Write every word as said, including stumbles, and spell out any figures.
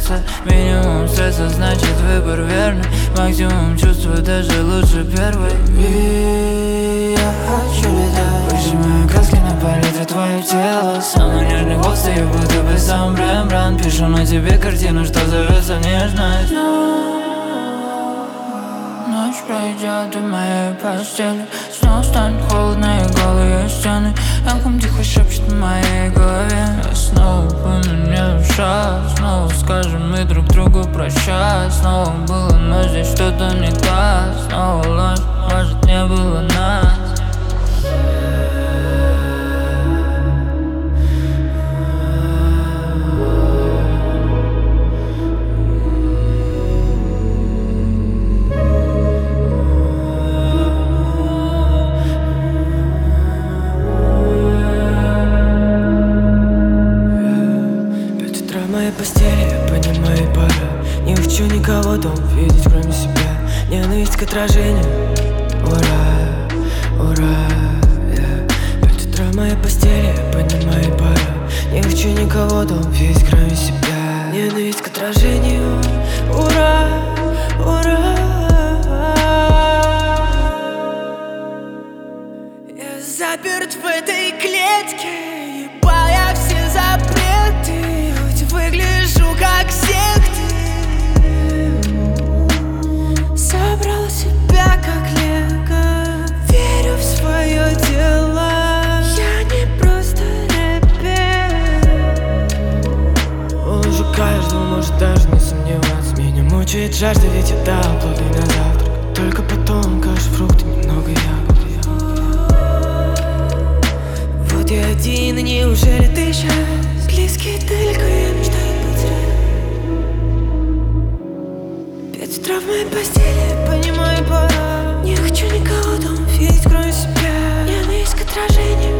стресса. Минимум стресса, значит выбор верный. Максимум чувства, даже лучше первый. И я хочу летать. Прижимаю краски на палитре твое тело. Самый нежный голос, я будто бы сам Рембрандт. Пишу на тебе картину, что зовется нежность. Ночь пройдет в моей постели. Снова станет холодно и голые стены. Эхом тихо шепчет в моей голове. Я снова поменяю шаг. Снова скажем мы друг другу прощай. Снова было, но здесь что-то не так. Снова ложь, может не было нас. В моей постели, я понимаю, пора. Не хочу никого там видеть, кроме себя. Ненависть к отражению. Ура, ура, yeah. Пять утра в моей постели, я понимаю, пора. Не хочу никого там видеть, кроме себя. Ненависть к отражению. Ура, ура. Я заперт в этой клетке, ебая все запреты. Выгляжу как секта. Собрал себя как лего. Верю в свое дело. Я не просто рэпер. Он уже каждого может даже не сомневаться. Меня мучает жажда, ведь я дал плоды на завтрак. Только потом каша, фрукты, немного ягод. Вот я один, и неужели ты сейчас близкий только я мечтаю быть рядом. Пять утра в моей постели, понимаю, пора. Не хочу никого там видеть, кроме себя. Ненависть к отражению.